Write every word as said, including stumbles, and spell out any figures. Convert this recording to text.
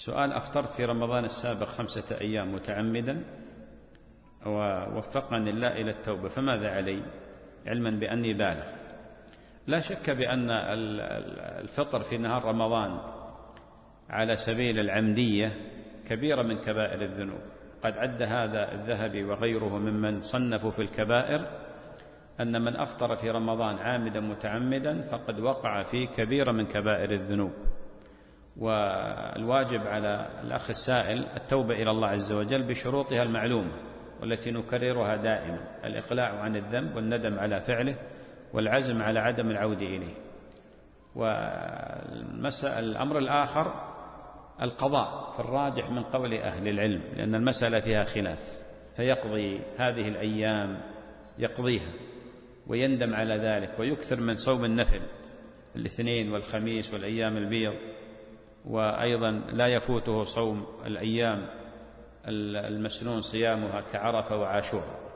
سؤال: أفطرت في رمضان السابق خمسة أيام متعمدا ووفقني الله إلى التوبة، فماذا علي؟ علما بأني بالغ. لا شك بأن الفطر في نهار رمضان على سبيل العمدية كبيرة من كبائر الذنوب. قد عد هذا الذهبي وغيره ممن صنفوا في الكبائر أن من أفطر في رمضان عامدا متعمدا فقد وقع في كبيرة من كبائر الذنوب. والواجب على الأخ السائل التوبة إلى الله عز وجل بشروطها المعلومة والتي نكررها دائما: الإقلاع عن الذنب والندم على فعله والعزم على عدم العودة إليه. والأمر الآخر القضاء، في الراجح من قول أهل العلم، لأن المسألة فيها خلاف، فيقضي هذه الأيام يقضيها ويندم على ذلك ويكثر من صوم النفل الاثنين والخميس والأيام البيض، وأيضا لا يفوته صوم الأيام المسنون صيامها كعرفة وعاشوراء.